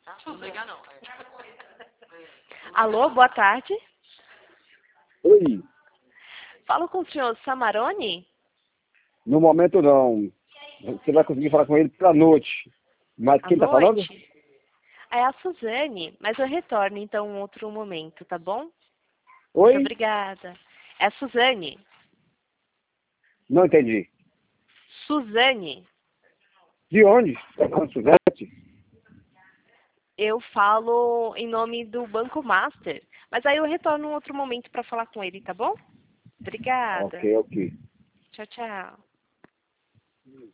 Não liga não. Alô, boa tarde. Oi, Falo com o senhor Samarone? no momento não. Você vai conseguir falar com ele pela noite. Mas À quem tá falando? noite? É a Suzane, mas eu retorno então em outro momento, tá bom? Muito Oi? obrigada. É a Suzane. Não entendi. Suzane, De onde? Tá falando Suzete? eu falo em nome do Banco Master, mas aí eu retorno em outro momento para falar com ele, tá bom? Obrigada. Ok, ok. Tchau, tchau.